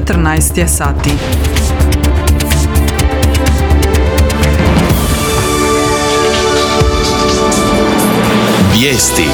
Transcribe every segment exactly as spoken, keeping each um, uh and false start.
četrnaest je sati. Vijesti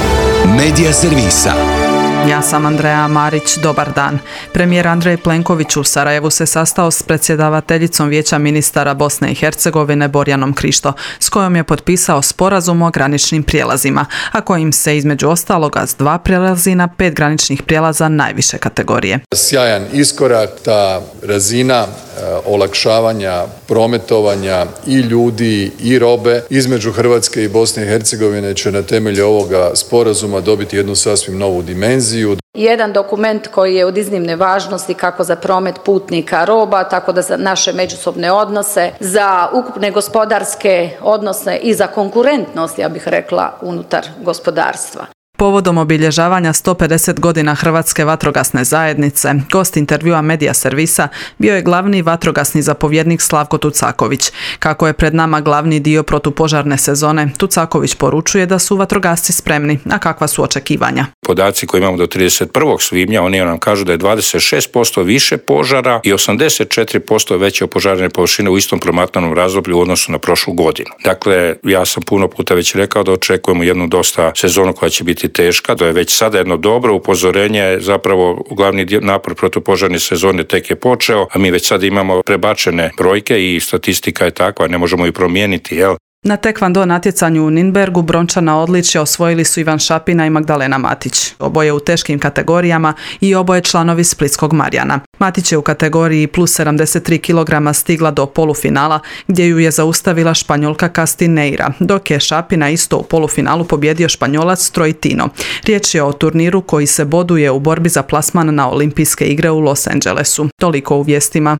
Medija servisa. Ja sam Andreja Marić, dobar dan. Premijer Andrej Plenković u Sarajevu se sastao s predsjedavateljicom Vijeća ministara Bosne i Hercegovine Borjanom Krišto, s kojom je potpisao sporazum o graničnim prijelazima, a kojim se između ostaloga s dva prelazi na pet graničnih prijelaza najviše kategorije. Sjajan iskorak, ta razina e, olakšavanja prometovanja i ljudi i robe između Hrvatske i Bosne i Hercegovine će na temelju ovoga sporazuma dobiti jednu sasvim novu dimenziju. Jedan dokument koji je od iznimne važnosti kako za promet putnika, roba, tako da za naše međusobne odnose, za ukupne gospodarske odnose i za konkurentnost, ja bih rekla, unutar gospodarstva. Povodom obilježavanja sto pedeset godina Hrvatske vatrogasne zajednice, gost intervjua Medija servisa bio je glavni vatrogasni zapovjednik Slavko Tucaković. Kako je pred nama glavni dio protupožarne sezone, Tucaković poručuje da su vatrogasci spremni, a kakva su očekivanja. Podaci koje imamo do trideset prvog svibnja, oni nam kažu da je dvadeset šest posto više požara i osamdeset četiri posto veće opožarene površine u istom promatranom razdoblju u odnosu na prošlu godinu. Dakle, ja sam puno puta već rekao da očekujemo jednu dosta sezonu koja će biti teška, to je već sada jedno dobro upozorenje, zapravo glavni napor protupožarne sezone tek je počeo, a mi već sada imamo prebačene brojke i statistika je takva, ne možemo ju promijeniti, jel? Na tekvando natjecanju u Nürnbergu brončana odličja osvojili su Ivan Šapina i Magdalena Matić. Oboje u teškim kategorijama i oboje članovi Splitskog Marjana. Matić je u kategoriji plus sedamdeset tri kilograma stigla do polufinala, gdje ju je zaustavila Španjolka Castineira, dok je Šapina isto u polufinalu pobjedio Španjolac Troitino. Riječ je o turniru koji se boduje u borbi za plasman na Olimpijske igre u Los Angelesu. Toliko u vijestima.